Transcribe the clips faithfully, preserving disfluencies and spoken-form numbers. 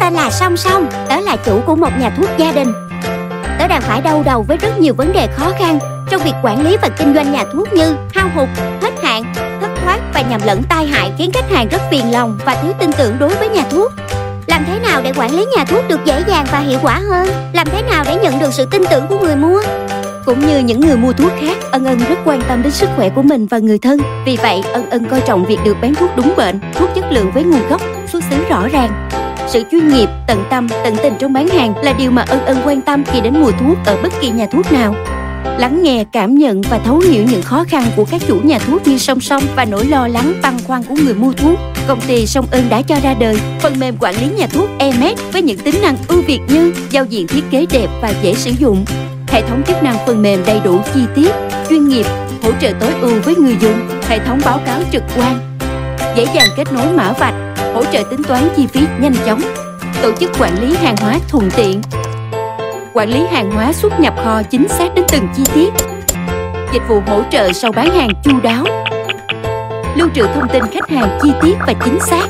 tên là Song Song. Tớ là chủ của một nhà thuốc gia đình. Tớ đang phải đau đầu với rất nhiều vấn đề khó khăn trong việc quản lý và kinh doanh nhà thuốc như hao hụt, hết hạn, thất thoát và nhầm lẫn tai hại, khiến khách hàng rất phiền lòng và thiếu tin tưởng đối với nhà thuốc. Làm thế nào để quản lý nhà thuốc được dễ dàng và hiệu quả hơn? Làm thế nào để nhận được sự tin tưởng của người mua? Cũng như những người mua thuốc khác, Ân Ân rất quan tâm đến sức khỏe của mình và người thân. Vì vậy, Ân Ân coi trọng việc được bán thuốc đúng bệnh, thuốc chất lượng với nguồn gốc, xuất xứ rõ ràng. Sự chuyên nghiệp, tận tâm, tận tình trong bán hàng là điều mà Ân Ân quan tâm khi đến mua thuốc ở bất kỳ nhà thuốc nào. Lắng nghe, cảm nhận và thấu hiểu những khó khăn của các chủ nhà thuốc như Song Song và nỗi lo lắng băn khoăn của người mua thuốc, công ty Song Ân đã cho ra đời phần mềm quản lý nhà thuốc e-med với những tính năng ưu việt như giao diện thiết kế đẹp và dễ sử dụng, hệ thống chức năng phần mềm đầy đủ chi tiết, chuyên nghiệp, hỗ trợ tối ưu với người dùng, hệ thống báo cáo trực quan, dễ dàng kết nối mã vạch, hỗ trợ tính toán chi phí nhanh chóng, tổ chức quản lý hàng hóa thuận tiện, quản lý hàng hóa xuất nhập kho chính xác đến từng chi tiết, dịch vụ hỗ trợ sau bán hàng chu đáo, lưu trữ thông tin khách hàng chi tiết và chính xác,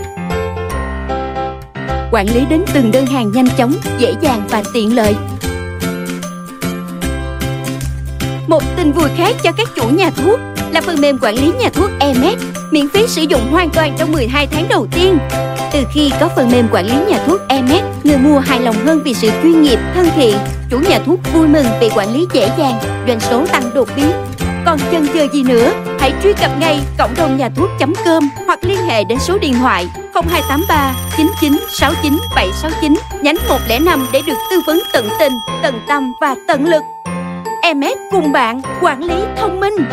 quản lý đến từng đơn hàng nhanh chóng, dễ dàng và tiện lợi. Một tin vui khác cho các chủ nhà thuốc là phần mềm quản lý nhà thuốc e-med miễn phí sử dụng hoàn toàn trong mười hai tháng đầu tiên. Từ khi có phần mềm quản lý nhà thuốc e-med, người mua hài lòng hơn vì sự chuyên nghiệp, thân thiện. Chủ nhà thuốc vui mừng vì quản lý dễ dàng, doanh số tăng đột biến. Còn chần chờ gì nữa? Hãy truy cập ngay cộng đồng nhà thuốc chấm com hoặc liên hệ đến số điện thoại không hai tám ba chín chín sáu chín bảy sáu chín nhánh một không năm để được tư vấn tận tình, tận tâm và tận lực. e-med cùng bạn quản lý thông minh.